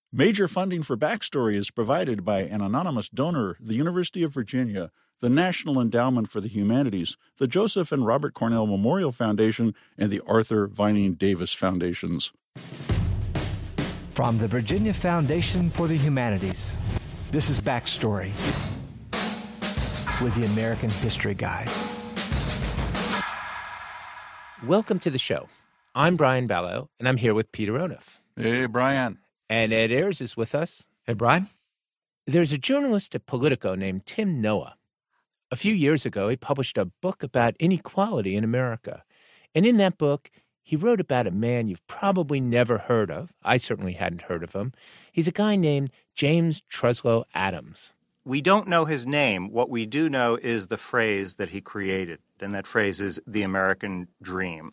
Major funding for Backstory is provided by an anonymous donor, the University of Virginia, the National Endowment for the Humanities, the Joseph and Robert Cornell Memorial Foundation, and the Arthur Vining Davis Foundations. From the Virginia Foundation for the Humanities, this is Backstory with the American History Guys. Welcome to the show. I'm Brian Ballo, and I'm here with Peter Onuf. Hey, Brian. And Ed Ayers is with us. Hey, Brian. There's a journalist at Politico named Tim Noah. A few years ago, he published a book about inequality in America. And in that book, he wrote about a man you've probably never heard of. I certainly hadn't heard of him. He's a guy named James Truslow Adams. We don't know his name. What we do know is the phrase that he created, and that phrase is the American dream.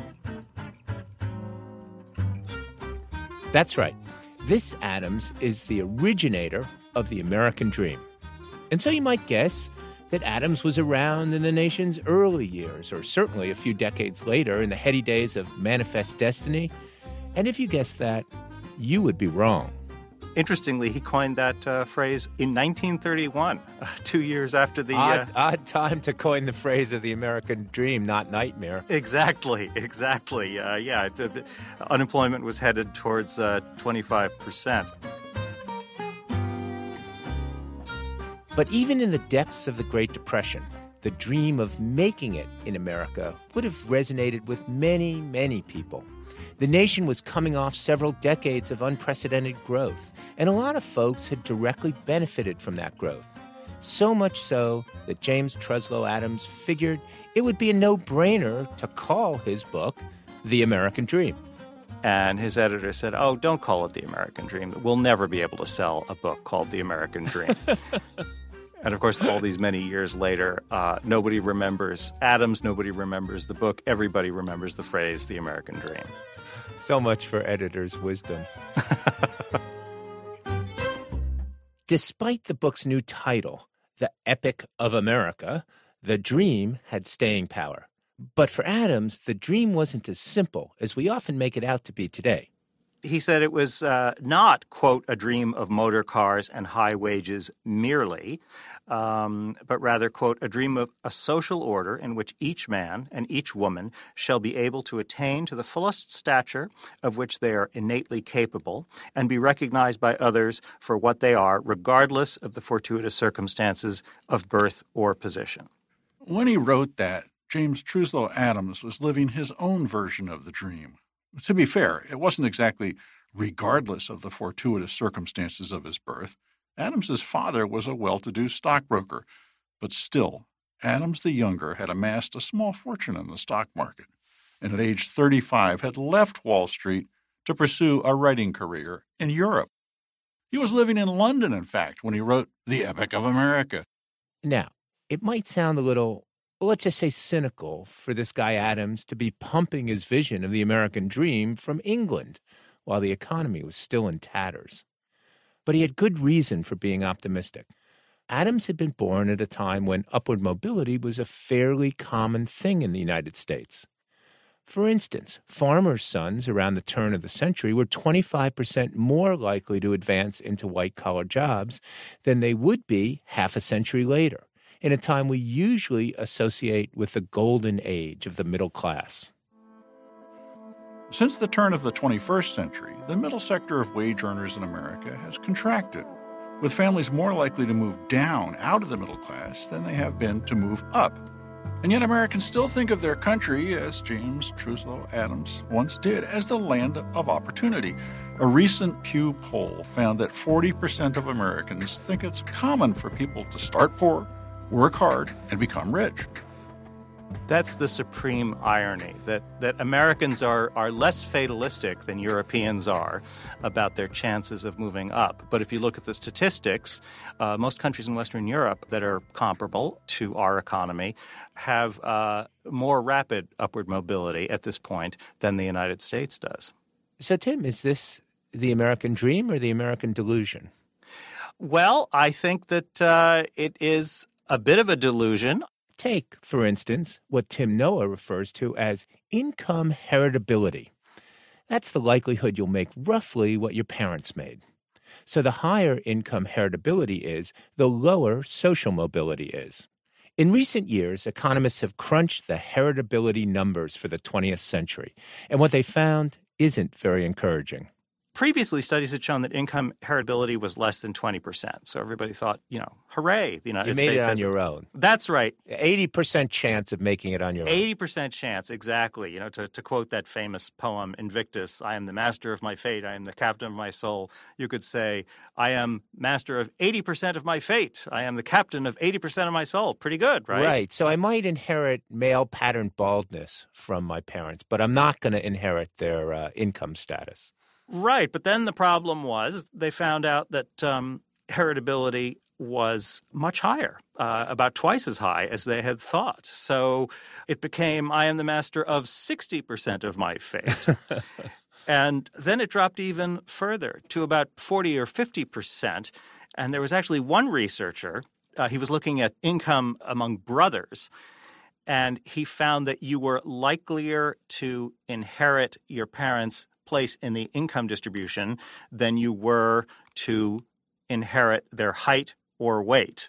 That's right. This Adams is the originator of the American dream. And so you might guess that Adams was around in the nation's early years, or certainly a few decades later in the heady days of Manifest Destiny. And if you guessed that, you would be wrong. Interestingly, he coined that phrase in 1931, 2 years after the... Odd time to coin the phrase of the American dream, not nightmare. Exactly. Unemployment was headed towards 25%. But even in the depths of the Great Depression, the dream of making it in America would have resonated with many, many people. The nation was coming off several decades of unprecedented growth, and a lot of folks had directly benefited from that growth. So much so that James Truslow Adams figured it would be a no-brainer to call his book The American Dream. And his editor said, "Oh, don't call it The American Dream. We'll never be able to sell a book called The American Dream." And, of course, all these many years later, nobody remembers Adams, nobody remembers the book, everybody remembers the phrase The American Dream. So much for editors' wisdom. Despite the book's new title, The Epic of America, the dream had staying power. But for Adams, the dream wasn't as simple as we often make it out to be today. He said it was not, quote, a dream of motor cars and high wages merely, but rather, quote, a dream of a social order in which each man and each woman shall be able to attain to the fullest stature of which they are innately capable and be recognized by others for what they are, regardless of the fortuitous circumstances of birth or position. When he wrote that, James Truslow Adams was living his own version of the dream. To be fair, it wasn't exactly regardless of the fortuitous circumstances of his birth. Adams's father was a well-to-do stockbroker, but still, Adams the younger had amassed a small fortune in the stock market, and at age 35 had left Wall Street to pursue a writing career in Europe. He was living in London, in fact, when he wrote The Epic of America. Now, it might sound a little, let's just say, cynical for this guy Adams to be pumping his vision of the American dream from England while the economy was still in tatters. But he had good reason for being optimistic. Adams had been born at a time when upward mobility was a fairly common thing in the United States. For instance, farmers' sons around the turn of the century were 25% more likely to advance into white-collar jobs than they would be half a century later, in a time we usually associate with the golden age of the middle class. Since the turn of the 21st century, the middle sector of wage earners in America has contracted, with families more likely to move down out of the middle class than they have been to move up. And yet Americans still think of their country, as James Truslow Adams once did, as the land of opportunity. A recent Pew poll found that 40% of Americans think it's common for people to start poor, work hard, and become rich. That's the supreme irony, that Americans are less fatalistic than Europeans are about their chances of moving up. But if you look at the statistics, most countries in Western Europe that are comparable to our economy have more rapid upward mobility at this point than the United States does. So, Tim, is this the American dream or the American delusion? Well, I think that it is a bit of a delusion. Take, for instance, what Tim Noah refers to as income heritability. That's the likelihood you'll make roughly what your parents made. So the higher income heritability is, the lower social mobility is. In recent years, economists have crunched the heritability numbers for the 20th century, and what they found isn't very encouraging. Previously, studies had shown that income heritability was less than 20%. So everybody thought, hooray, the United States. You made it on your own. That's right. 80% chance of making it on your own. 80% chance, exactly. To quote that famous poem, Invictus, I am the master of my fate, I am the captain of my soul. You could say, I am master of 80% of my fate. I am the captain of 80% of my soul. Pretty good, right? Right. So I might inherit male pattern baldness from my parents, but I'm not going to inherit their income status. Right, but then the problem was they found out that heritability was much higher, about twice as high as they had thought. So it became, I am the master of 60% of my fate. And then it dropped even further to about 40 or 50%. And there was actually one researcher, he was looking at income among brothers, and he found that you were likelier to inherit your parents' place in the income distribution than you were to inherit their height or weight.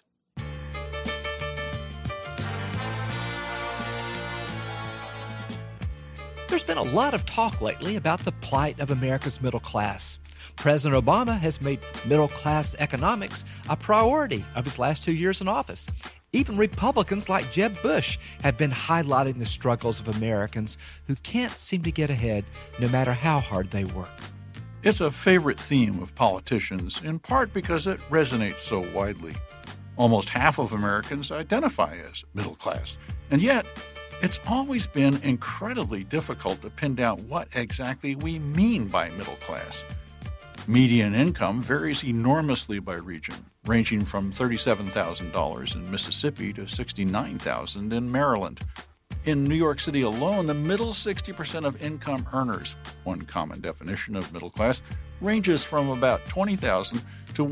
There's been a lot of talk lately about the plight of America's middle class. President Obama has made middle-class economics a priority of his last 2 years in office. Even Republicans like Jeb Bush have been highlighting the struggles of Americans who can't seem to get ahead no matter how hard they work. It's a favorite theme of politicians, in part because it resonates so widely. Almost half of Americans identify as middle class, and yet it's always been incredibly difficult to pin down what exactly we mean by middle class. Median income varies enormously by region, ranging from $37,000 in Mississippi to $69,000 in Maryland. In New York City alone, the middle 60% of income earners, one common definition of middle class, ranges from about $20,000 to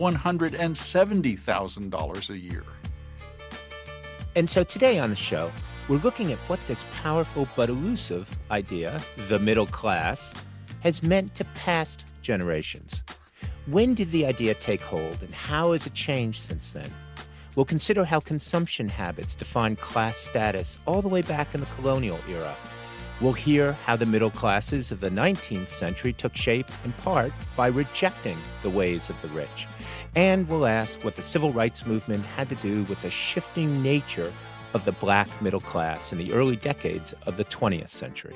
$170,000 a year. And so today on the show, we're looking at what this powerful but elusive idea, the middle class, has meant to past generations. When did the idea take hold, and how has it changed since then? We'll consider how consumption habits define class status all the way back in the colonial era. We'll hear how the middle classes of the 19th century took shape in part by rejecting the ways of the rich. And we'll ask what the civil rights movement had to do with the shifting nature of the black middle class in the early decades of the 20th century.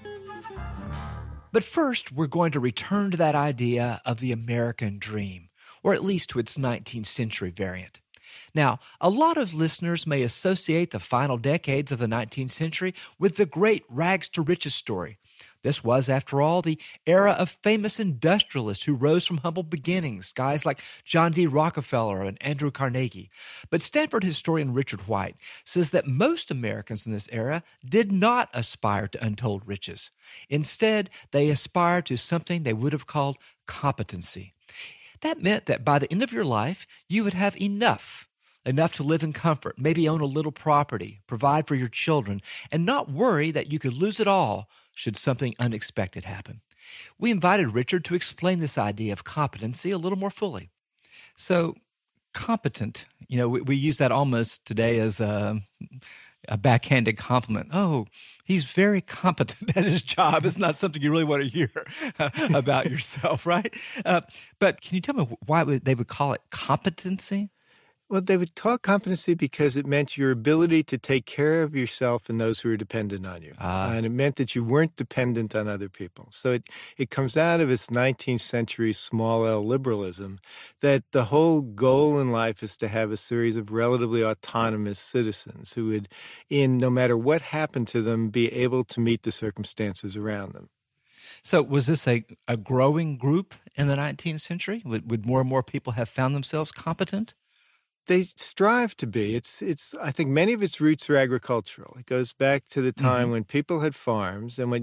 But first, we're going to return to that idea of the American dream, or at least to its 19th century variant. Now, a lot of listeners may associate the final decades of the 19th century with the great rags to riches story. This was, after all, the era of famous industrialists who rose from humble beginnings, guys like John D. Rockefeller and Andrew Carnegie. But Stanford historian Richard White says that most Americans in this era did not aspire to untold riches. Instead, they aspired to something they would have called competency. That meant that by the end of your life, you would have enough to live in comfort, maybe own a little property, provide for your children, and not worry that you could lose it all should something unexpected happen. We invited Richard to explain this idea of competency a little more fully. So, competent, we use that almost today as a backhanded compliment. Oh, he's very competent at his job. It's not something you really want to hear about yourself, right? But can you tell me why they would call it competency? Well, they would talk competency because it meant your ability to take care of yourself and those who are dependent on you. And it meant that you weren't dependent on other people. So it comes out of its 19th century small L liberalism that the whole goal in life is to have a series of relatively autonomous citizens who would, no matter what happened to them, be able to meet the circumstances around them. So was this a growing group in the 19th century? Would more and more people have found themselves competent? They strive to be. I think many of its roots are agricultural. It goes back to the time when people had farms, and when you're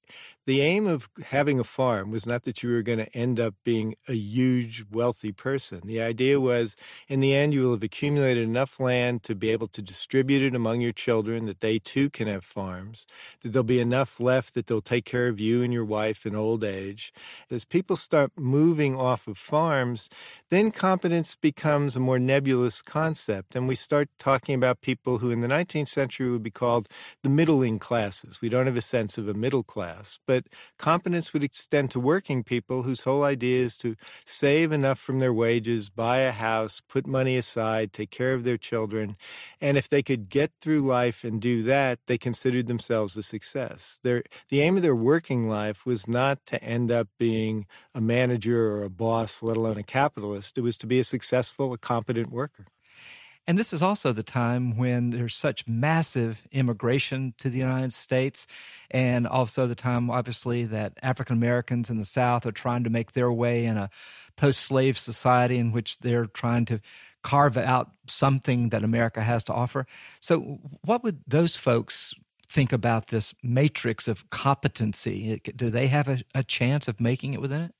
the aim of having a farm was not that you were going to end up being a huge, wealthy person. The idea was, in the end, you will have accumulated enough land to be able to distribute it among your children, that they too can have farms, that there'll be enough left that they'll take care of you and your wife in old age. As people start moving off of farms, then competence becomes a more nebulous concept, and we start talking about people who in the 19th century would be called the middling classes. We don't have a sense of a middle class, but competence would extend to working people whose whole idea is to save enough from their wages, buy a house, put money aside, take care of their children, and if they could get through life and do that, they considered themselves a success. The aim of their working life was not to end up being a manager or a boss, let alone a capitalist. It was to be a successful, a competent worker. And this is also the time when there's such massive immigration to the United States, and also the time, obviously, that African Americans in the South are trying to make their way in a post-slave society in which they're trying to carve out something that America has to offer. So what would those folks think about this matrix of competency? Do they have a chance of making it within it?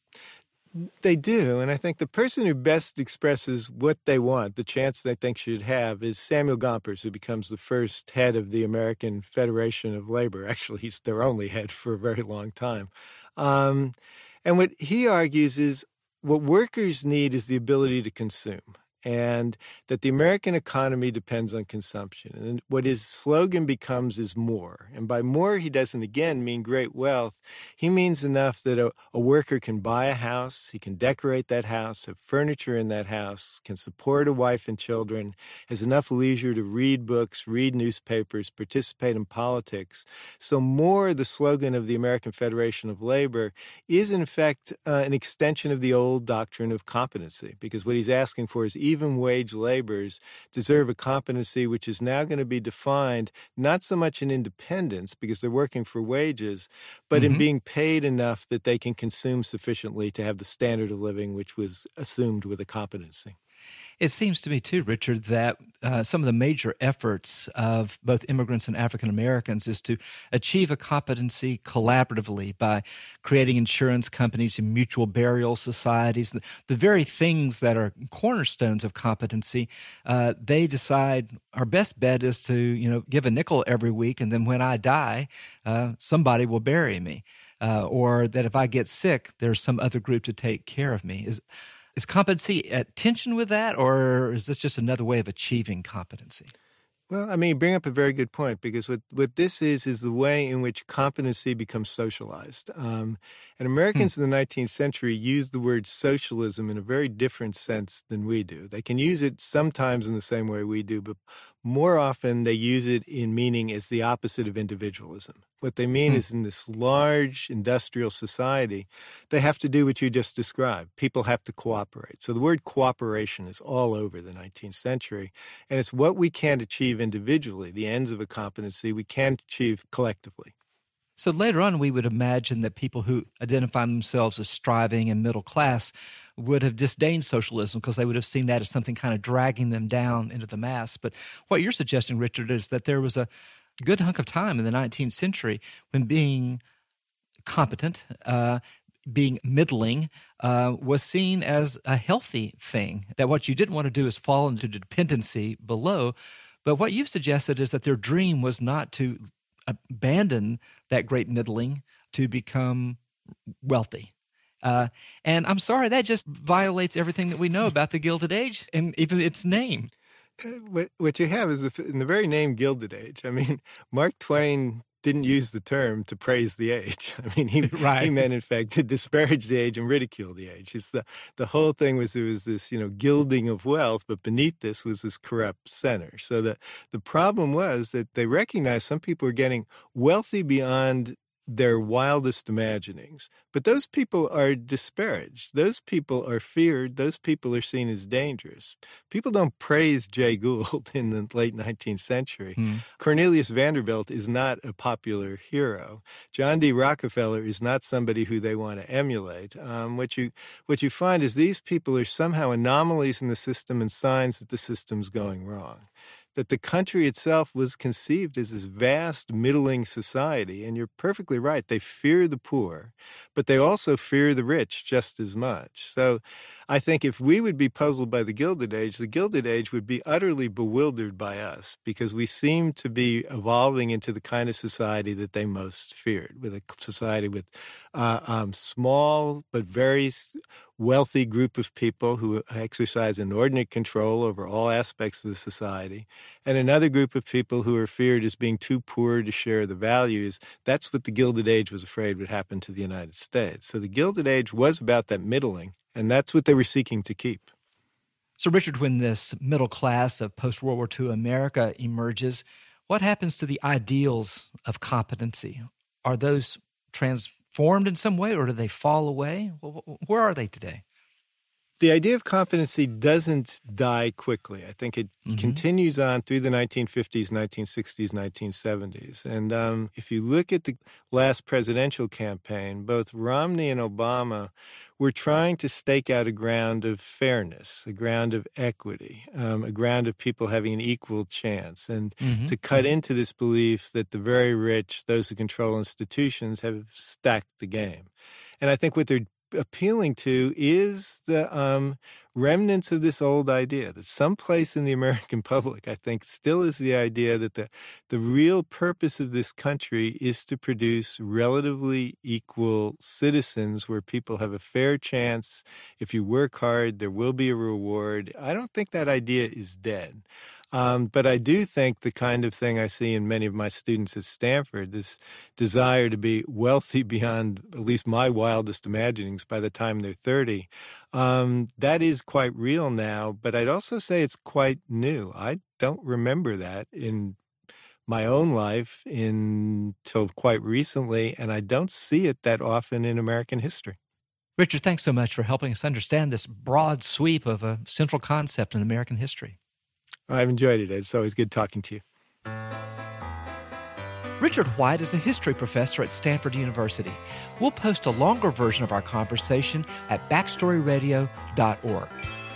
They do, and I think the person who best expresses what they want, the chance they think should have, is Samuel Gompers, who becomes the first head of the American Federation of Labor. Actually, he's their only head for a very long time. And what he argues is what workers need is the ability to consume, and that the American economy depends on consumption. And what his slogan becomes is more. And by more, he doesn't, again, mean great wealth. He means enough that a worker can buy a house, he can decorate that house, have furniture in that house, can support a wife and children, has enough leisure to read books, read newspapers, participate in politics. So more, the slogan of the American Federation of Labor, is in effect an extension of the old doctrine of competency, because what he's asking for is even wage laborers deserve a competency which is now going to be defined not so much in independence, because they're working for wages, but in being paid enough that they can consume sufficiently to have the standard of living which was assumed with a competency. It seems to me, too, Richard, that some of the major efforts of both immigrants and African Americans is to achieve a competency collaboratively by creating insurance companies and mutual burial societies. The very things that are cornerstones of competency, they decide our best bet is to, give a nickel every week, and then when I die, somebody will bury me. Or that if I get sick, there's some other group to take care of me. Is competency at tension with that, or is this just another way of achieving competency? Well, you bring up a very good point, because what this is the way in which competency becomes socialized. And Americans in the 19th century use the word socialism in a very different sense than we do. They can use it sometimes in the same way we do, but more often they use it in meaning as the opposite of individualism. What they mean is in this large industrial society, they have to do what you just described. People have to cooperate. So the word cooperation is all over the 19th century, and it's what we can't achieve individually, the ends of a competency, we can't achieve collectively. So later on, we would imagine that people who identify themselves as striving and middle class would have disdained socialism because they would have seen that as something kind of dragging them down into the mass. But what you're suggesting, Richard, is that there was a good hunk of time in the 19th century when being competent, being middling, was seen as a healthy thing, that what you didn't want to do is fall into dependency below. But what you've suggested is that their dream was not to abandon that great middling to become wealthy. And I'm sorry, that just violates everything that we know about the Gilded Age and even its name. What you have is, in the very name Gilded Age, Mark Twain didn't use the term to praise the age. He meant, in fact, to disparage the age and ridicule the age. It's the whole thing was, there was this, gilding of wealth, but beneath this was this corrupt center. So the problem was that they recognized some people were getting wealthy beyond their wildest imaginings. But those people are disparaged. Those people are feared. Those people are seen as dangerous. People don't praise Jay Gould in the late 19th century. Cornelius Vanderbilt is not a popular hero. John D. Rockefeller is not somebody who they want to emulate. What you find is these people are somehow anomalies in the system and signs that the system's going wrong. that the country itself was conceived as this vast middling society. And you're perfectly right. They fear the poor, but they also fear the rich just as much. So I think if we would be puzzled by the Gilded Age would be utterly bewildered by us, because we seem to be evolving into the kind of society that they most feared, with a society with small but very wealthy group of people who exercise inordinate control over all aspects of the society, and another group of people who are feared as being too poor to share the values. That's what the Gilded Age was afraid would happen to the United States. So the Gilded Age was about that middling, and that's what they were seeking to keep. So, Richard, when this middle class of post-World War II America emerges, what happens to the ideals of competency? Are those transformed in some way, or do they fall away? Where are they today? The idea of competency doesn't die quickly. I think it continues on through the 1950s, 1960s, 1970s. And if you look at the last presidential campaign, both Romney and Obama were trying to stake out a ground of fairness, a ground of equity, a ground of people having an equal chance, and to cut into this belief that the very rich, those who control institutions, have stacked the game. And I think what they're appealing to is the remnants of this old idea that someplace in the American public, I think, still is the idea that the real purpose of this country is to produce relatively equal citizens where people have a fair chance. If you work hard, there will be a reward. I don't think that idea is dead. But I do think the kind of thing I see in many of my students at Stanford, this desire to be wealthy beyond at least my wildest imaginings by the time they're 30, that is quite real now. But I'd also say it's quite new. I don't remember that in my own life until quite recently, and I don't see it that often in American history. Richard, thanks so much for helping us understand this broad sweep of a central concept in American history. I've enjoyed it. It's always good talking to you. Richard White is a history professor at Stanford University. We'll post a longer version of our conversation at backstoryradio.org.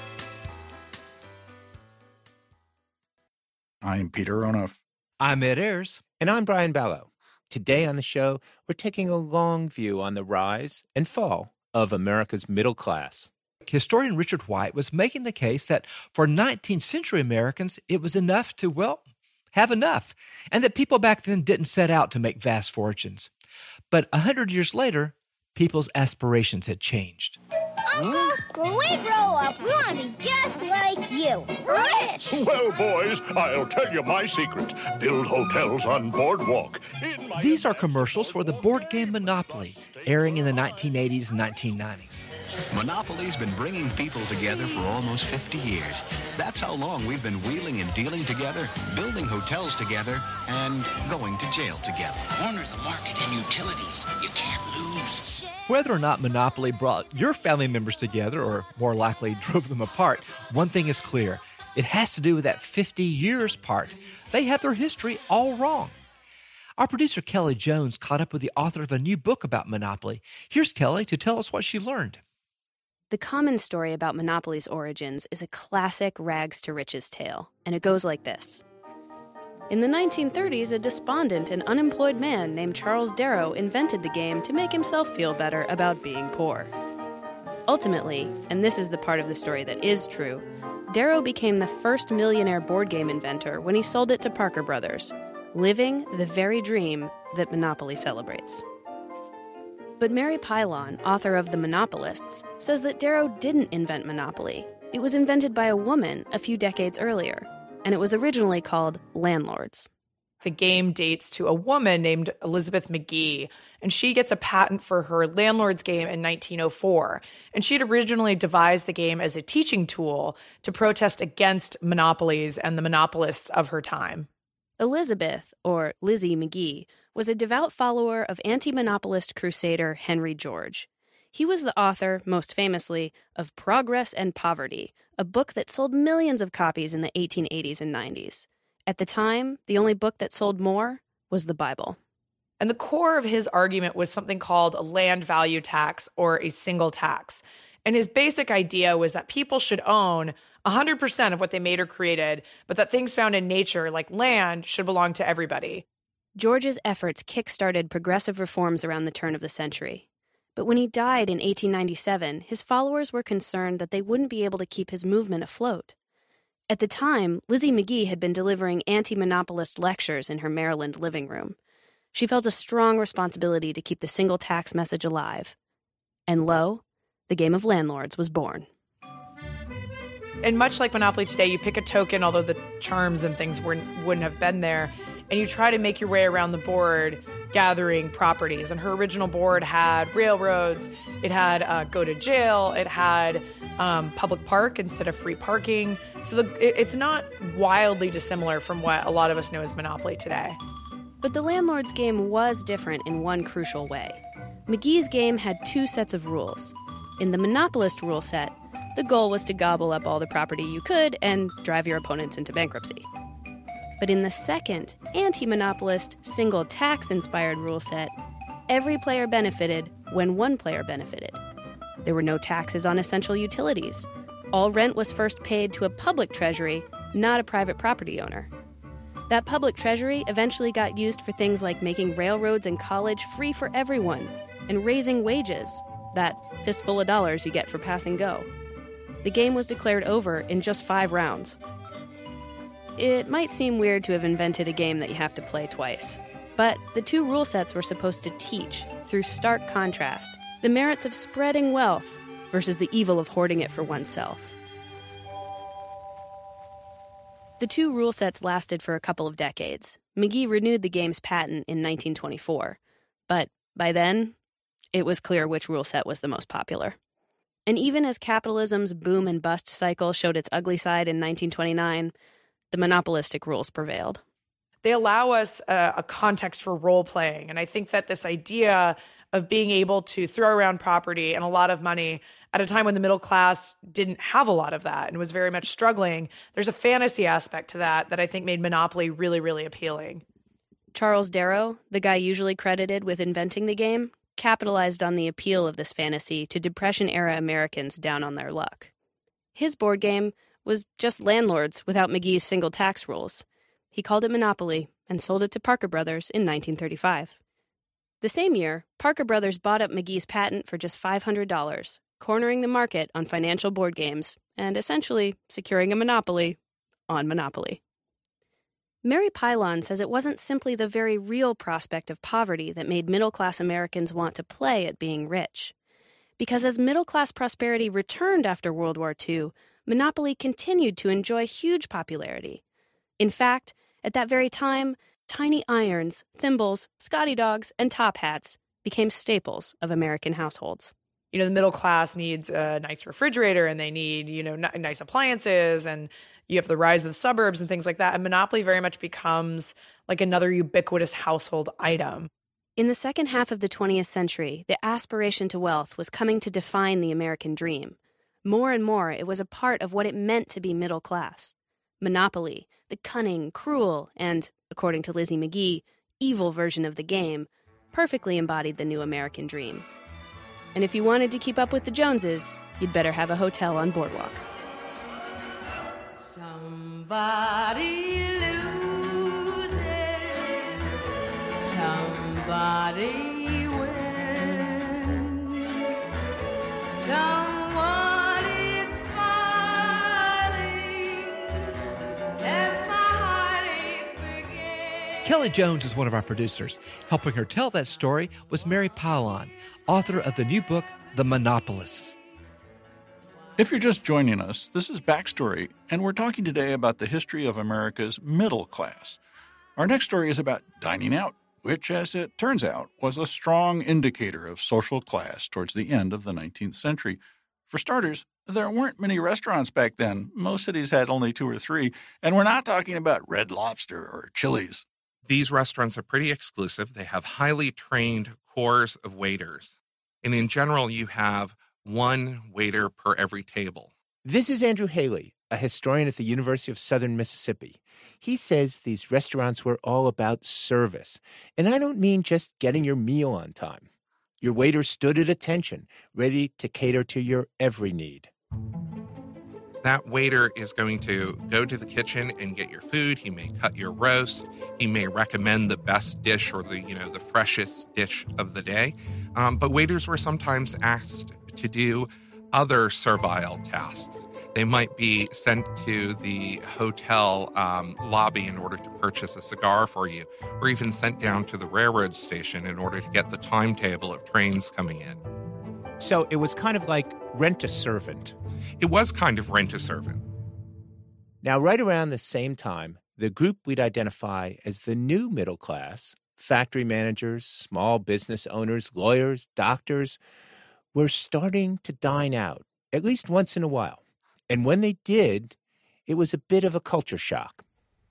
I'm Peter Onuf. I'm Ed Ayers. And I'm Brian Ballo. Today on the show, we're taking a long view on the rise and fall of America's middle class. Historian Richard White was making the case that for 19th century Americans, it was enough to, well, have enough, and that people back then didn't set out to make vast fortunes. But 100 years later, people's aspirations had changed. Uncle, when we grow up, we want to be just like you. Rich! Well, boys, I'll tell you my secret. Build hotels on Boardwalk. These are commercials for the board game Monopoly, airing in the 1980s and 1990s. Monopoly's been bringing people together for almost 50 years. That's how long we've been wheeling and dealing together, building hotels together, and going to jail together. Corner the market and utilities. You can't lose. Whether or not Monopoly brought your family members together, or more likely drove them apart, one thing is clear. It has to do with that 50 years part. They have their history all wrong. Our producer Kelly Jones caught up with the author of a new book about Monopoly. Here's Kelly to tell us what she learned. The common story about Monopoly's origins is a classic rags to riches tale, and it goes like this. In the 1930s, a despondent and unemployed man named Charles Darrow invented the game to make himself feel better about being poor. Ultimately, and this is the part of the story that is true, Darrow became the first millionaire board game inventor when he sold it to Parker Brothers, living the very dream that Monopoly celebrates. But Mary Pylon, author of The Monopolists, says that Darrow didn't invent Monopoly. It was invented by a woman a few decades earlier, and it was originally called Landlords. The game dates to a woman named Elizabeth McGee, and she gets a patent for her Landlords game in 1904. And she'd originally devised the game as a teaching tool to protest against monopolies and the monopolists of her time. Elizabeth, or Lizzie McGee, was a devout follower of anti-monopolist crusader Henry George. He was the author, most famously, of Progress and Poverty, a book that sold millions of copies in the 1880s and 90s. At the time, the only book that sold more was the Bible. And the core of his argument was something called a land value tax, or a single tax. And his basic idea was that people should own 100% of what they made or created, but that things found in nature, like land, should belong to everybody. George's efforts kick-started progressive reforms around the turn of the century. But when he died in 1897, his followers were concerned that they wouldn't be able to keep his movement afloat. At the time, Lizzie McGee had been delivering anti-monopolist lectures in her Maryland living room. She felt a strong responsibility to keep the single tax message alive. And lo, the game of landlords was born. And much like Monopoly today, you pick a token, although the charms and things wouldn't have been there, and you try to make your way around the board gathering properties. And her original board had railroads, it had go to jail, it had public park instead of free parking. So it's not wildly dissimilar from what a lot of us know as Monopoly today. But the landlord's game was different in one crucial way. McGee's game had two sets of rules. In the monopolist rule set, the goal was to gobble up all the property you could and drive your opponents into bankruptcy. But in the second, anti-monopolist, single tax-inspired rule set, every player benefited when one player benefited. There were no taxes on essential utilities. All rent was first paid to a public treasury, not a private property owner. That public treasury eventually got used for things like making railroads and college free for everyone and raising wages, that fistful of dollars you get for passing go. The game was declared over in just 5 rounds. It might seem weird to have invented a game that you have to play twice, but the two rule sets were supposed to teach, through stark contrast, the merits of spreading wealth versus the evil of hoarding it for oneself. The two rule sets lasted for a couple of decades. McGee renewed the game's patent in 1924, but by then, it was clear which rule set was the most popular. And even as capitalism's boom and bust cycle showed its ugly side in 1929, the monopolistic rules prevailed. They allow us a context for role-playing, and I think that this idea of being able to throw around property and a lot of money at a time when the middle class didn't have a lot of that and was very much struggling, there's a fantasy aspect to that I think made Monopoly really, really appealing. Charles Darrow, the guy usually credited with inventing the game, capitalized on the appeal of this fantasy to Depression-era Americans down on their luck. His board game was just landlords without McGee's single tax rules. He called it Monopoly and sold it to Parker Brothers in 1935. The same year, Parker Brothers bought up McGee's patent for just $500, cornering the market on financial board games and essentially securing a monopoly on Monopoly. Mary Pylon says it wasn't simply the very real prospect of poverty that made middle-class Americans want to play at being rich. Because as middle-class prosperity returned after World War II, Monopoly continued to enjoy huge popularity. In fact, at that very time, tiny irons, thimbles, Scotty dogs, and top hats became staples of American households. You know, the middle class needs a nice refrigerator and they need, nice appliances, and you have the rise of the suburbs and things like that. And Monopoly very much becomes like another ubiquitous household item. In the second half of the 20th century, the aspiration to wealth was coming to define the American dream. More and more, it was a part of what it meant to be middle class. Monopoly, the cunning, cruel, and, according to Lizzie McGee, evil version of the game, perfectly embodied the new American dream. And if you wanted to keep up with the Joneses, you'd better have a hotel on Boardwalk. Somebody loses, somebody wins, someone is smiling as my heartache begins. Kelly Jones is one of our producers. Helping her tell that story was Mary Pylon, author of the new book, The Monopolists. If you're just joining us, this is Backstory, and we're talking today about the history of America's middle class. Our next story is about dining out, which, as it turns out, was a strong indicator of social class towards the end of the 19th century. For starters, there weren't many restaurants back then. Most cities had only 2 or 3, and we're not talking about Red Lobster or Chili's. These restaurants are pretty exclusive. They have highly trained corps of waiters. And in general, you have 1 waiter per every table. This is Andrew Haley, a historian at the University of Southern Mississippi. He says these restaurants were all about service. And I don't mean just getting your meal on time. Your waiter stood at attention, ready to cater to your every need. That waiter is going to go to the kitchen and get your food. He may cut your roast. He may recommend the best dish or the freshest dish of the day. But waiters were sometimes asked to do other servile tasks. They might be sent to the hotel lobby in order to purchase a cigar for you, or even sent down to the railroad station in order to get the timetable of trains coming in. So it was kind of like rent a servant. It was kind of rent a servant. Now, right around the same time, the group we'd identify as the new middle class, factory managers, small business owners, lawyers, doctors, were starting to dine out, at least once in a while. And when they did, it was a bit of a culture shock.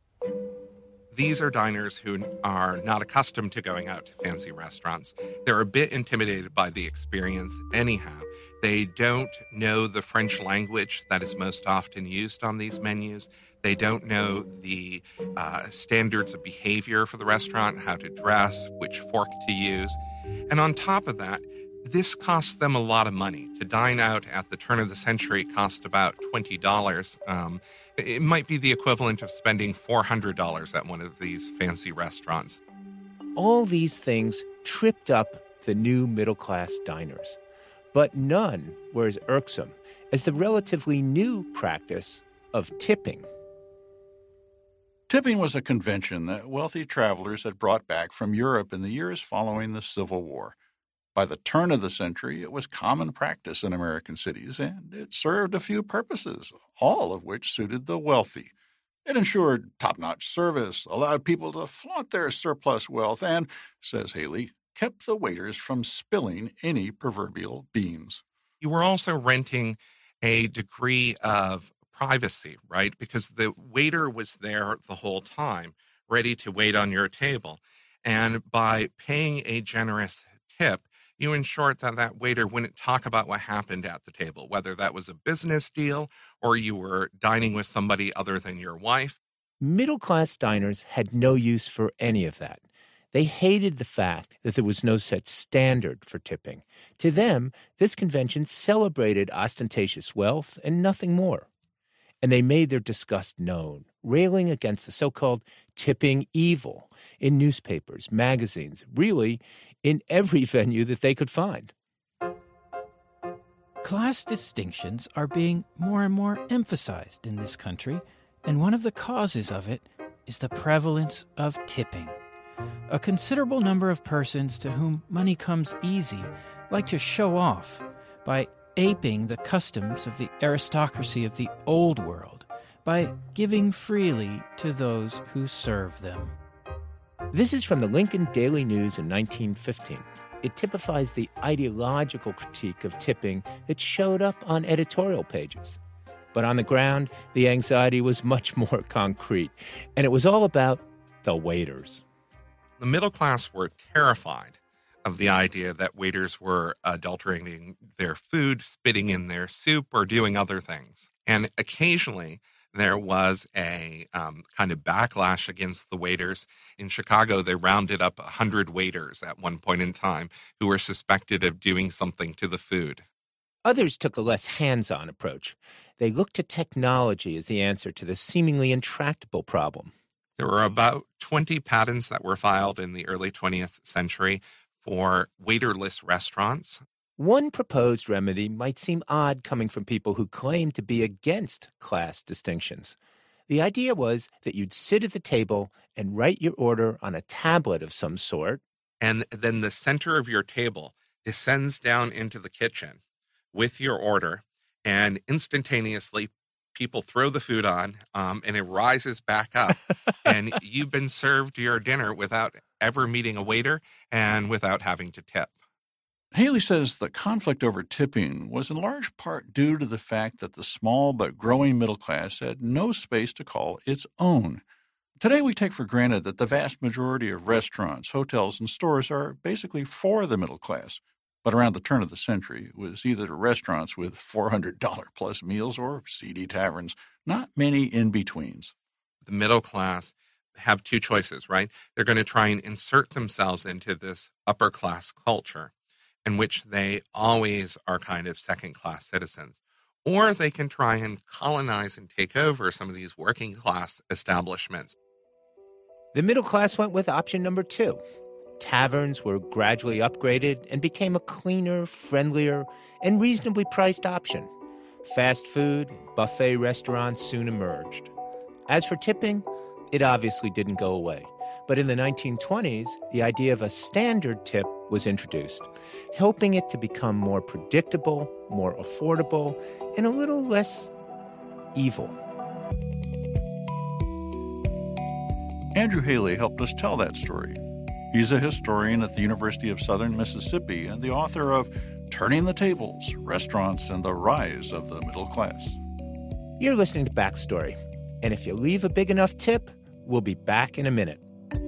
These are diners who are not accustomed to going out to fancy restaurants. They're a bit intimidated by the experience anyhow. They don't know the French language that is most often used on these menus. They don't know the standards of behavior for the restaurant, how to dress, which fork to use. And on top of that, this costs them a lot of money. To dine out at the turn of the century cost about $20. It might be the equivalent of spending $400 at one of these fancy restaurants. All these things tripped up the new middle-class diners, but none were as irksome as the relatively new practice of tipping. Tipping was a convention that wealthy travelers had brought back from Europe in the years following the Civil War. By the turn of the century, it was common practice in American cities, and it served a few purposes, all of which suited the wealthy. It ensured top-notch service, allowed people to flaunt their surplus wealth, and, says Haley, kept the waiters from spilling any proverbial beans. You were also renting a degree of privacy, right? Because the waiter was there the whole time, ready to wait on your table. And by paying a generous tip, you ensured that that waiter wouldn't talk about what happened at the table, whether that was a business deal or you were dining with somebody other than your wife. Middle-class diners had no use for any of that. They hated the fact that there was no set standard for tipping. To them, this convention celebrated ostentatious wealth and nothing more. And they made their disgust known, railing against the so-called tipping evil in newspapers, magazines, really in every venue that they could find. Class distinctions are being more and more emphasized in this country, and one of the causes of it is the prevalence of tipping. A considerable number of persons to whom money comes easy like to show off by aping the customs of the aristocracy of the old world, by giving freely to those who serve them. This is from the Lincoln Daily News in 1915. It typifies the ideological critique of tipping that showed up on editorial pages. But on the ground, the anxiety was much more concrete, and it was all about the waiters. The middle class were terrified of the idea that waiters were adulterating their food, spitting in their soup, or doing other things. And occasionally, there was a kind of backlash against the waiters. In Chicago, they rounded up 100 waiters at one point in time who were suspected of doing something to the food. Others took a less hands-on approach. They looked to technology as the answer to this seemingly intractable problem. There were about 20 patents that were filed in the early 20th century for waiterless restaurants. One proposed remedy might seem odd coming from people who claim to be against class distinctions. The idea was that you'd sit at the table and write your order on a tablet of some sort. And then the center of your table descends down into the kitchen with your order, and instantaneously people throw the food on, and it rises back up. And you've been served your dinner without ever meeting a waiter and without having to tip. Haley says the conflict over tipping was in large part due to the fact that the small but growing middle class had no space to call its own. Today we take for granted that the vast majority of restaurants, hotels, and stores are basically for the middle class. But around the turn of the century, it was either restaurants with $400-plus meals or seedy taverns, not many in-betweens. The middle class have two choices, right? They're going to try and insert themselves into this upper-class culture in which they always are kind of second-class citizens. Or they can try and colonize and take over some of these working class establishments. The middle class went with option number 2. Taverns were gradually upgraded and became a cleaner, friendlier, and reasonably priced option. Fast food, buffet restaurants soon emerged. As for tipping, it obviously didn't go away. But in the 1920s, the idea of a standard tip was introduced, helping it to become more predictable, more affordable, and a little less evil. Andrew Haley helped us tell that story. He's a historian at the University of Southern Mississippi and the author of Turning the Tables, Restaurants and the Rise of the Middle Class. You're listening to Backstory, and if you leave a big enough tip, we'll be back in a minute.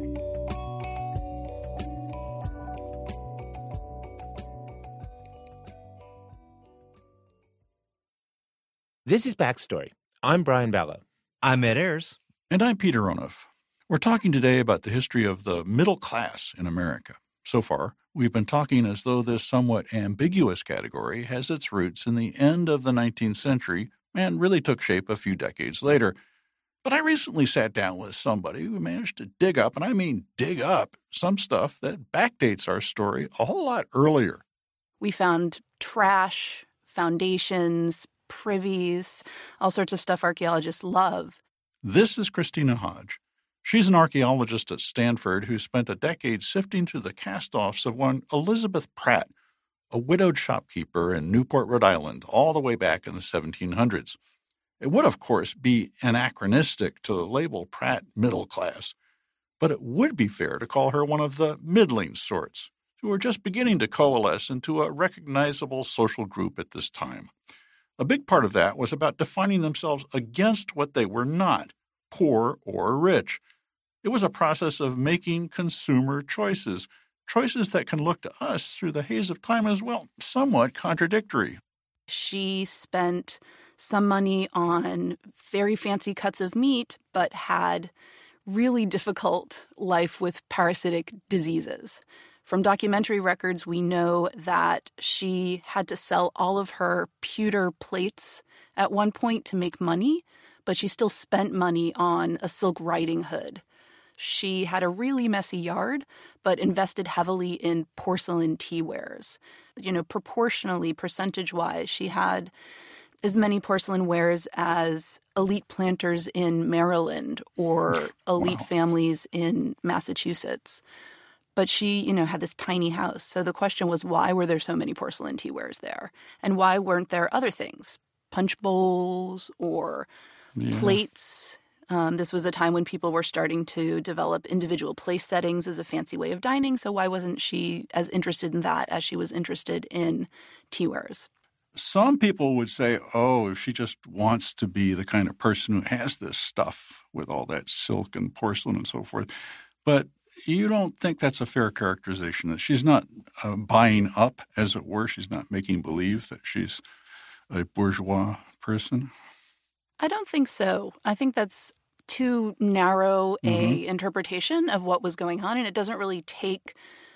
This is Backstory. I'm Brian Bella. I'm Ed Ayers. And I'm Peter Onuf. We're talking today about the history of the middle class in America. So far, we've been talking as though this somewhat ambiguous category has its roots in the end of the 19th century and really took shape a few decades later. But I recently sat down with somebody who managed to dig up, and I mean dig up, some stuff that backdates our story a whole lot earlier. We found trash, foundations, privies, all sorts of stuff archaeologists love. This is Christina Hodge. She's an archaeologist at Stanford who spent a decade sifting through the cast-offs of one Elizabeth Pratt, a widowed shopkeeper in Newport, Rhode Island, all the way back in the 1700s. It would, of course, be anachronistic to label Pratt middle class, but it would be fair to call her one of the middling sorts, who were just beginning to coalesce into a recognizable social group at this time. A big part of that was about defining themselves against what they were not, poor or rich. It was a process of making consumer choices, choices that can look to us through the haze of time as well, somewhat contradictory. She spent some money on very fancy cuts of meat, but had really difficult life with parasitic diseases. From documentary records, we know that she had to sell all of her pewter plates at one point to make money, but she still spent money on a silk riding hood. She had a really messy yard, but invested heavily in porcelain tea wares. Proportionally, percentage-wise, she had as many porcelain wares as elite planters in Maryland or elite families in Massachusetts. But she, had this tiny house. So the question was, why were there so many porcelain tea wares there? And why weren't there other things? Punch bowls or plates. This was a time when people were starting to develop individual place settings as a fancy way of dining. So why wasn't she as interested in that as she was interested in tea wares? Some people would say, oh, she just wants to be the kind of person who has this stuff with all that silk and porcelain and so forth. But you don't think that's a fair characterization, that she's not buying up, as it were? She's not making believe that she's a bourgeois person? I don't think so. I think that's too narrow a interpretation of what was going on, and it doesn't really take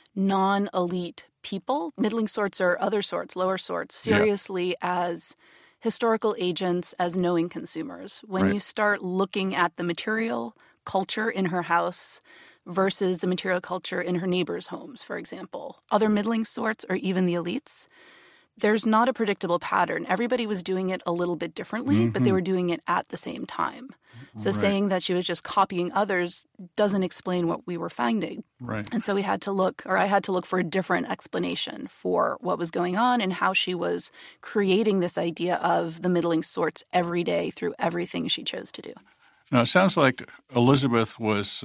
non-elite people, middling sorts or other sorts, lower sorts, seriously as historical agents, as knowing consumers. When you start looking at the material culture in her house versus the material culture in her neighbors' homes, for example, other middling sorts or even the elites, there's not a predictable pattern. Everybody was doing it a little bit differently, but they were doing it at the same time. So saying that she was just copying others doesn't explain what we were finding. Right. And so I had to look for a different explanation for what was going on and how she was creating this idea of the middling sorts every day through everything she chose to do. Now, it sounds like Elizabeth was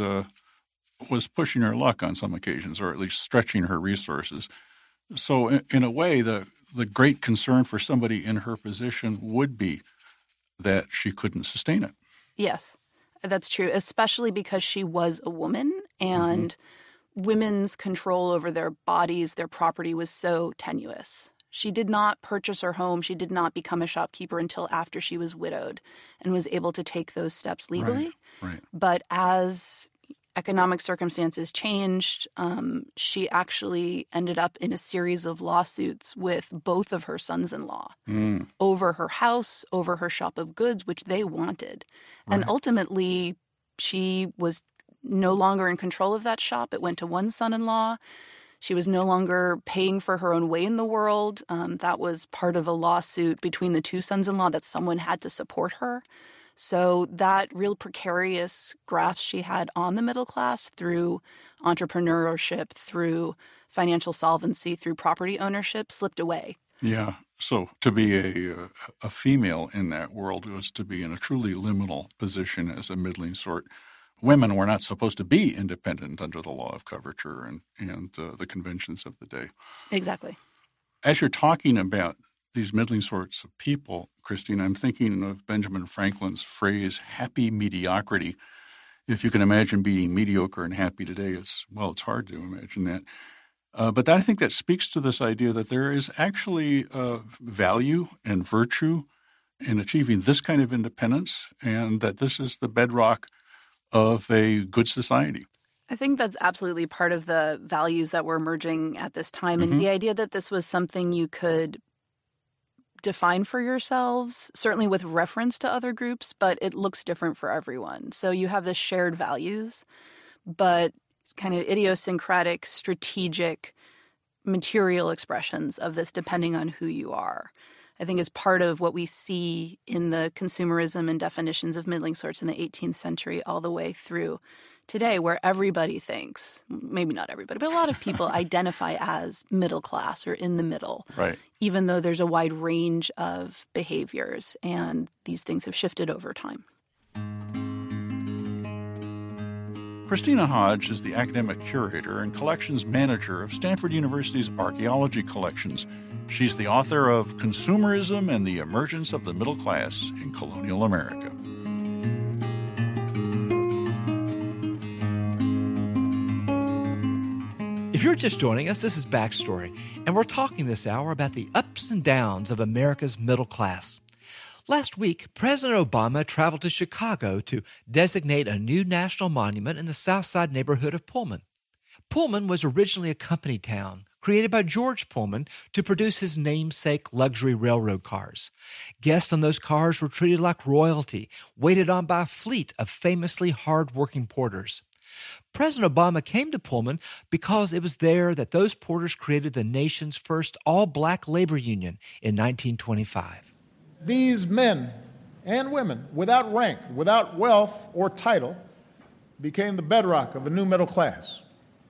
pushing her luck on some occasions, or at least stretching her resources. So in a way, the great concern for somebody in her position would be that she couldn't sustain it. Yes, that's true, especially because she was a woman and women's control over their bodies, their property was so tenuous. She did not purchase her home. She did not become a shopkeeper until after she was widowed and was able to take those steps legally. Right. But as economic circumstances changed. She actually ended up in a series of lawsuits with both of her sons-in-law over her house, over her shop of goods, which they wanted. Right. And ultimately, she was no longer in control of that shop. It went to one son-in-law. She was no longer paying for her own way in the world. That was part of a lawsuit between the two sons-in-law that someone had to support her. So that real precarious grasp she had on the middle class through entrepreneurship, through financial solvency, through property ownership slipped away. Yeah. So to be a female in that world was to be in a truly liminal position as a middling sort. Women were not supposed to be independent under the law of coverture and the conventions of the day. Exactly. As you're talking about these middling sorts of people, Christine, I'm thinking of Benjamin Franklin's phrase, happy mediocrity. If you can imagine being mediocre and happy today, it's hard to imagine that. But I think that speaks to this idea that there is actually value and virtue in achieving this kind of independence, and that this is the bedrock of a good society. I think that's absolutely part of the values that were emerging at this time. And the idea that this was something you could define for yourselves, certainly with reference to other groups, but it looks different for everyone. So you have the shared values, but kind of idiosyncratic, strategic, material expressions of this depending on who you are. I think is part of what we see in the consumerism and definitions of middling sorts in the 18th century all the way through today, where everybody thinks, maybe not everybody, but a lot of people identify as middle class or in the middle, right? Even though there's a wide range of behaviors, and these things have shifted over time. Christina Hodge is the academic curator and collections manager of Stanford University's archaeology collections. She's the author of Consumerism and the Emergence of the Middle Class in Colonial America. If you're just joining us, this is Backstory, and we're talking this hour about the ups and downs of America's middle class. Last week, President Obama traveled to Chicago to designate a new national monument in the South Side neighborhood of Pullman. Pullman was originally a company town created by George Pullman to produce his namesake luxury railroad cars. Guests on those cars were treated like royalty, waited on by a fleet of famously hard-working porters. President Obama came to Pullman because it was there that those porters created the nation's first all-black labor union in 1925. These men and women, without rank, without wealth or title, became the bedrock of a new middle class.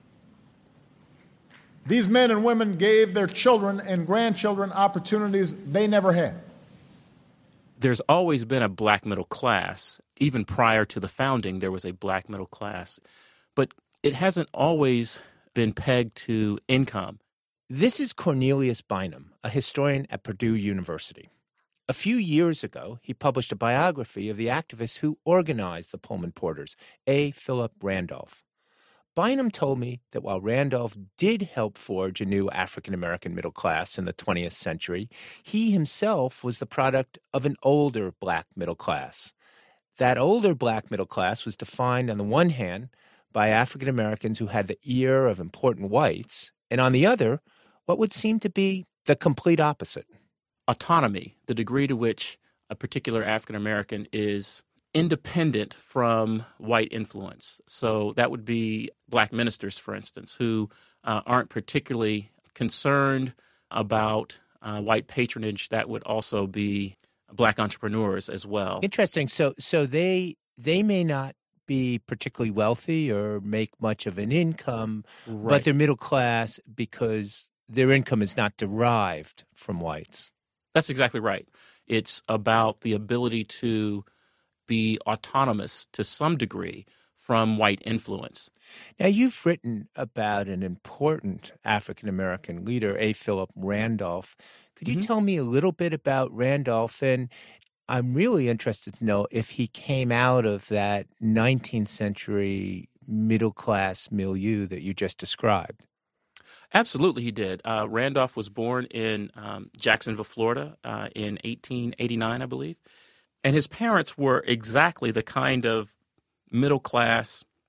These men and women gave their children and grandchildren opportunities they never had. There's always been a black middle class. Even prior to the founding, there was a black middle class. But it hasn't always been pegged to income. This is Cornelius Bynum, a historian at Purdue University. A few years ago, he published a biography of the activist who organized the Pullman Porters, A. Philip Randolph. Bynum told me that while Randolph did help forge a new African-American middle class in the 20th century, he himself was the product of an older black middle class. That older black middle class was defined on the one hand by African-Americans who had the ear of important whites, and on the other, what would seem to be the complete opposite. Autonomy, the degree to which a particular African-American is independent from white influence. So that would be black ministers, for instance, who aren't particularly concerned about white patronage. That would also be black entrepreneurs as well. Interesting. So they may not be particularly wealthy or make much of an income, right, but they're middle class because their income is not derived from whites. That's exactly right. It's about the ability to be autonomous to some degree from white influence. Now, you've written about an important African-American leader, A. Philip Randolph. Could you tell me a little bit about Randolph? And I'm really interested to know if he came out of that 19th century middle-class milieu that you just described. Absolutely, he did. Randolph was born in Jacksonville, Florida in 1889, I believe. And his parents were exactly the kind of middle-class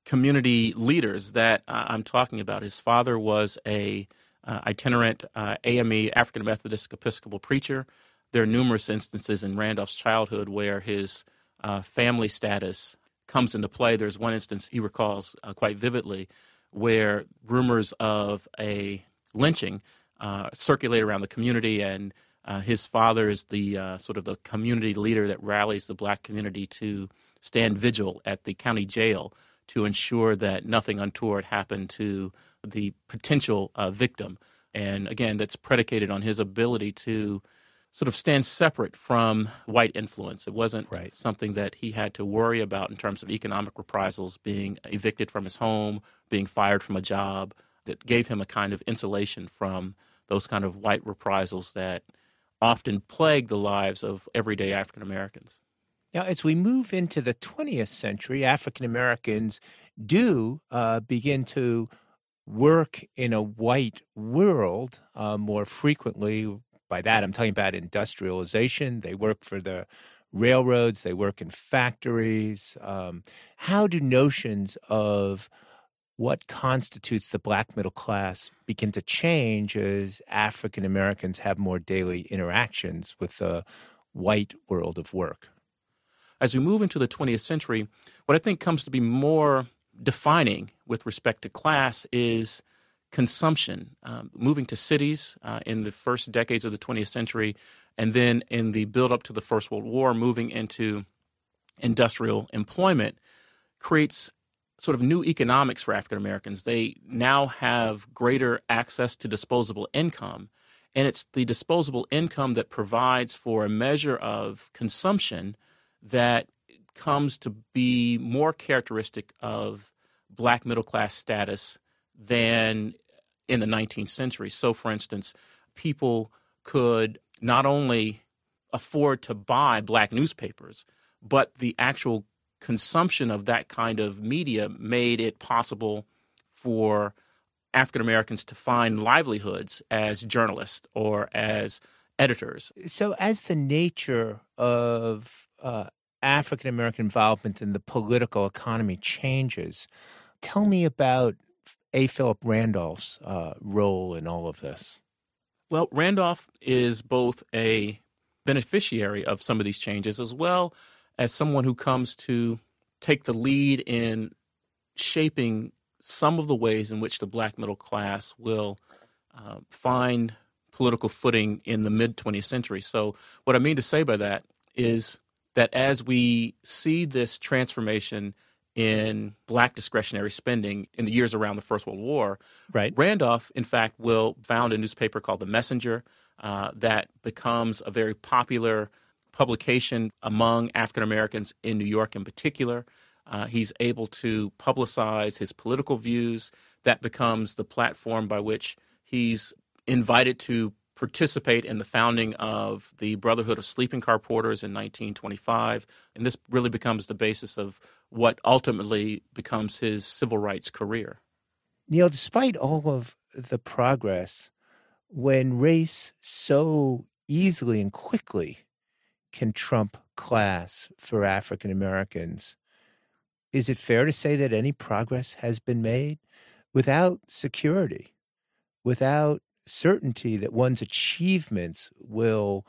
community leaders that I'm talking about. His father was a itinerant AME, African Methodist Episcopal preacher. There are numerous instances in Randolph's childhood where his family status comes into play. There's one instance he recalls quite vividly where rumors of a lynching circulate around the community, and his father is the sort of the community leader that rallies the black community to stand vigil at the county jail to ensure that nothing untoward happened to the potential victim. And again, that's predicated on his ability to sort of stand separate from white influence. It wasn't something that he had to worry about in terms of economic reprisals, being evicted from his home, being fired from a job, that gave him a kind of insulation from those kind of white reprisals that often plague the lives of everyday African Americans. Now, as we move into the 20th century, African Americans do begin to work in a white world more frequently. By that, I'm talking about industrialization. They work for the railroads. They work in factories. How do notions of what constitutes the black middle class begin to change as African Americans have more daily interactions with the white world of work? As we move into the 20th century, what I think comes to be more defining with respect to class is consumption, moving to cities in the first decades of the 20th century, and then in the build-up to the First World War, moving into industrial employment, creates sort of new economics for African Americans. They now have greater access to disposable income, and it's the disposable income that provides for a measure of consumption that comes to be more characteristic of black middle-class status than in the 19th century. So, for instance, people could not only afford to buy black newspapers, but the actual consumption of that kind of media made it possible for African Americans to find livelihoods as journalists or as editors. So as the nature of African American involvement in the political economy changes, tell me about A. Philip Randolph's role in all of this. Well, Randolph is both a beneficiary of some of these changes as well as someone who comes to take the lead in shaping some of the ways in which the black middle class will find political footing in the mid-20th century. So what I mean to say by that is that as we see this transformation in black discretionary spending in the years around the First World War, Randolph, in fact, will found a newspaper called The Messenger that becomes a very popular publication among African Americans in New York in particular. He's able to publicize his political views. That becomes the platform by which he's invited to participate in the founding of the Brotherhood of Sleeping Car Porters in 1925. And this really becomes the basis of what ultimately becomes his civil rights career. Neil, despite all of the progress, when race so easily and quickly can trump class for African Americans, is it fair to say that any progress has been made without security, without certainty that one's achievements will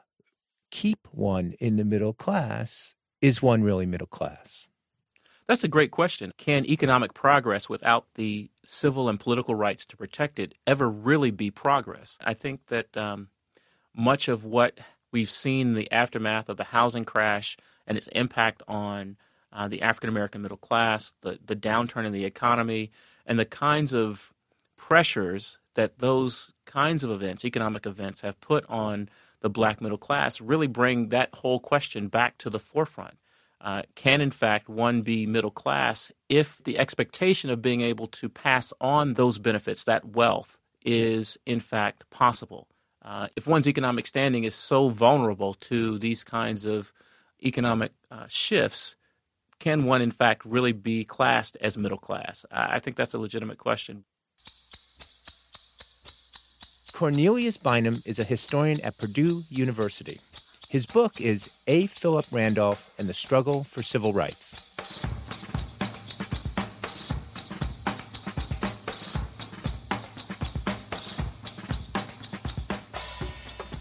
keep one in the middle class? Is one really middle class? That's a great question. Can economic progress without the civil and political rights to protect it ever really be progress? I think that much of what we've seen in the aftermath of the housing crash and its impact on the African-American middle class, the downturn in the economy, and the kinds of pressures that those kinds of events, economic events, have put on the black middle class really bring that whole question back to the forefront. Can, in fact, one be middle class if the expectation of being able to pass on those benefits, that wealth, is, in fact, possible? If one's economic standing is so vulnerable to these kinds of economic shifts, can one, in fact, really be classed as middle class? I think that's a legitimate question. Cornelius Bynum is a historian at Purdue University. His book is A. Philip Randolph and the Struggle for Civil Rights.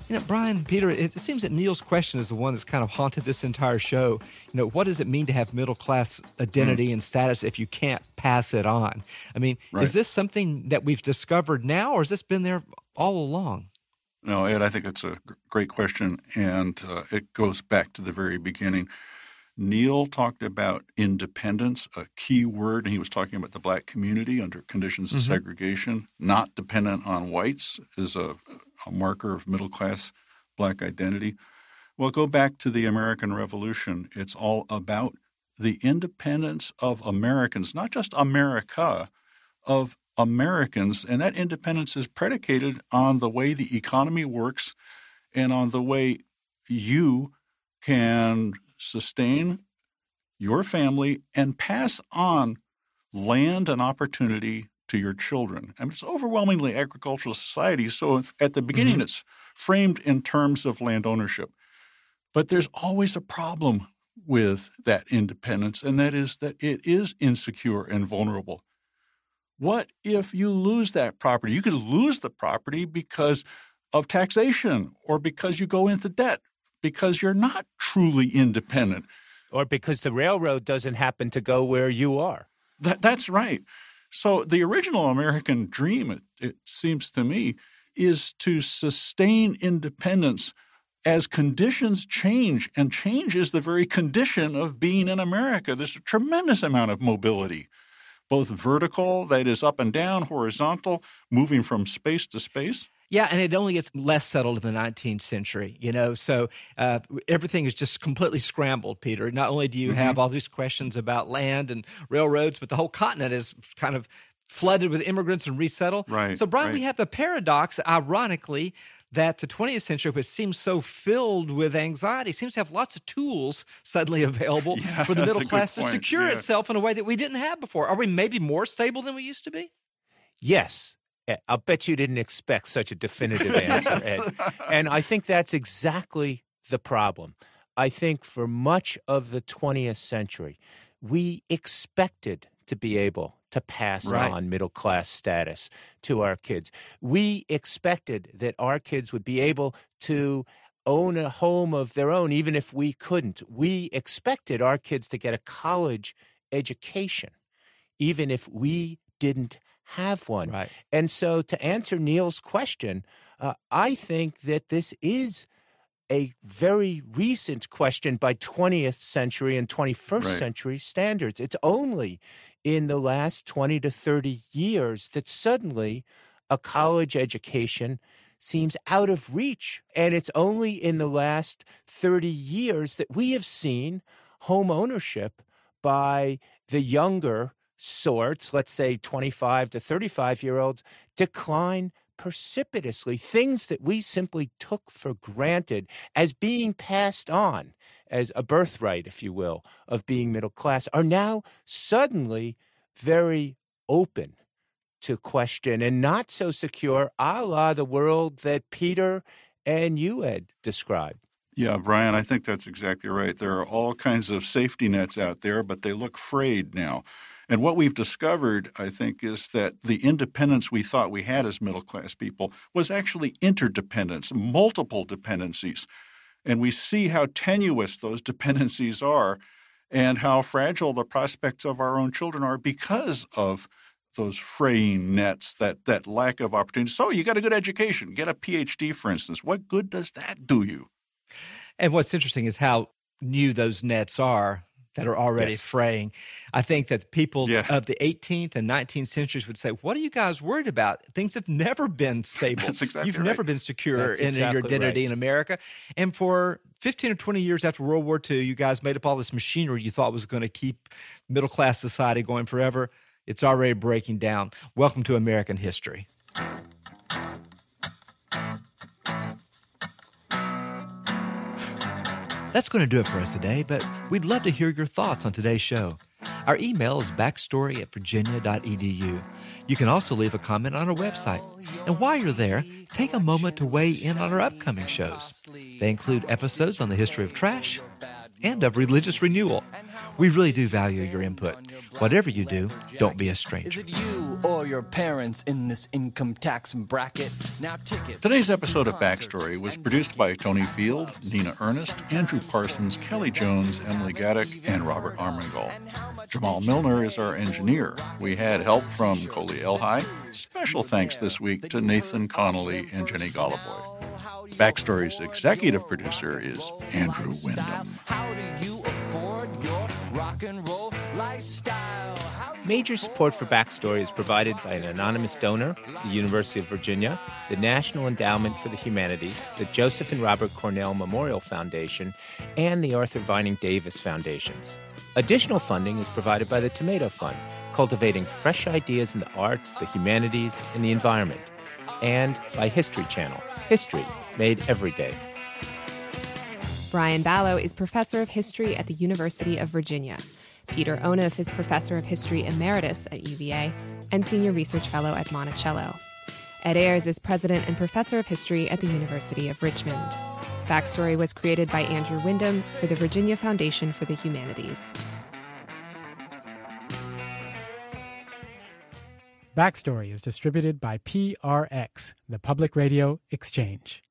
Brian, Peter, it seems that Neil's question is the one that's kind of haunted this entire show. What does it mean to have middle-class identity and status if you can't pass it on? I mean, Is this something that we've discovered now, or has this been there all along? No, Ed, I think it's a great question, and it goes back to the very beginning. Neil talked about independence, a key word, and he was talking about the black community under conditions of segregation. Not dependent on whites is a marker of middle-class black identity. Well, go back to the American Revolution. It's all about the independence of Americans, not just America, of Americans. And that independence is predicated on the way the economy works and on the way you can sustain your family and pass on land and opportunity to your children. I mean, it's overwhelmingly agricultural society, so at the beginning it's framed in terms of land ownership. But there's always a problem with that independence, and that is that it is insecure and vulnerable. What if you lose that property? You could lose the property because of taxation or because you go into debt, because you're not truly independent. Or because the railroad doesn't happen to go where you are. That's right. So the original American dream, it seems to me, is to sustain independence as conditions change, and change is the very condition of being in America. There's a tremendous amount of mobility, both vertical, that is up and down, horizontal, moving from space to space. Yeah, and it only gets less settled in the 19th century, so everything is just completely scrambled, Peter. Not only do you have all these questions about land and railroads, but the whole continent is kind of flooded with immigrants and resettled. Right. So, Brian, we have the paradox, ironically, that the 20th century, which seems so filled with anxiety, seems to have lots of tools suddenly available for the middle class to secure itself in a way that we didn't have before. Are we maybe more stable than we used to be? Yes. I'll bet you didn't expect such a definitive answer, Ed. And I think that's exactly the problem. I think for much of the 20th century, we expected to be able to pass on middle-class status to our kids. We expected that our kids would be able to own a home of their own, even if we couldn't. We expected our kids to get a college education, even if we didn't have one. Right. And so to answer Neil's question, I think that this is a very recent question by 20th century and 21st century standards. It's only in the last 20 to 30 years that suddenly a college education seems out of reach. And it's only in the last 30 years that we have seen home ownership by the younger sorts, let's say 25 to 35-year-olds, decline precipitously. Things that we simply took for granted as being passed on, as a birthright, if you will, of being middle class, are now suddenly very open to question and not so secure, a la the world that Peter and you had described. Yeah, Brian, I think that's exactly right. There are all kinds of safety nets out there, but they look frayed now. And what we've discovered, I think, is that the independence we thought we had as middle-class people was actually interdependence, multiple dependencies. And we see how tenuous those dependencies are and how fragile the prospects of our own children are because of those fraying nets, that lack of opportunity. So you got a good education, get a PhD, for instance. What good does that do you? And what's interesting is how new those nets are that are already fraying. I think that people of the 18th and 19th centuries would say, what are you guys worried about? Things have never been stable. That's exactly You've never been secure in your identity in America. And for 15 or 20 years after World War II, you guys made up all this machinery you thought was going to keep middle-class society going forever. It's already breaking down. Welcome to American history. That's going to do it for us today, but we'd love to hear your thoughts on today's show. Our email is backstory@virginia.edu. You can also leave a comment on our website. And while you're there, take a moment to weigh in on our upcoming shows. They include episodes on the history of trash and of religious renewal. We really do value your input. Whatever you do, don't be a stranger. Is it you or your parents in this income tax bracket? Now tickets. Today's episode of Backstory was produced by Tony Field, Nina Ernest, Andrew Parsons, Kelly Jones, Emily Gaddick, and Robert Armengol. Jamal Milner is our engineer. We had help from Coley Elhai. Special thanks this week to Nathan Connolly and Jenny Goloboy. Backstory's executive producer is Andrew Wyndham. Major support for Backstory is provided by an anonymous donor, the University of Virginia, the National Endowment for the Humanities, the Joseph and Robert Cornell Memorial Foundation, and the Arthur Vining Davis Foundations. Additional funding is provided by the Tomato Fund, cultivating fresh ideas in the arts, the humanities, and the environment, and by History Channel, history made every day. Brian Ballo is professor of history at the University of Virginia. Peter Onuf is professor of history emeritus at UVA and senior research fellow at Monticello. Ed Ayers is president and professor of history at the University of Richmond. Backstory was created by Andrew Wyndham for the Virginia Foundation for the Humanities. Backstory is distributed by PRX, the Public Radio Exchange.